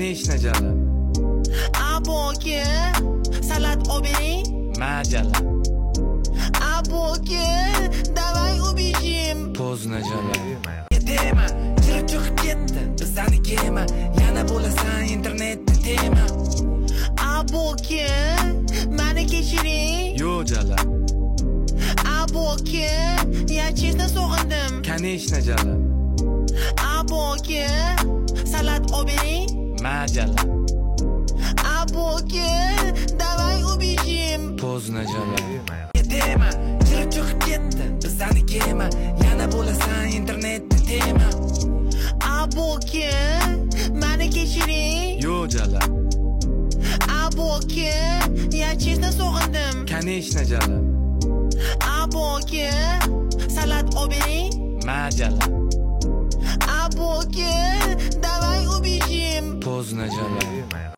Конечно, jala. Aboke, salat obey. Majala. Aboke, давай убежим. Поздно, jala. Dema, chirib chiqib ketdi bizani kema. Yana bo'lasan internetda tema. Aboke, meni kechiring. Yo, jala. Aboke, я честно сог'indim. Конечно, jala. Aboke, salat obey. Majala. Aboke, давай убежим. Поздно, jala. Dema, chirib chiqib ketdi bizani kema. Yana bo'lasan internetda tema. Aboke, meni kechiring. Yo, jala. Aboke, я честно сог'indim. Конечно, jala. Aboke, salat obey. Majala. Aboke, давай убежим. Поздно, jala.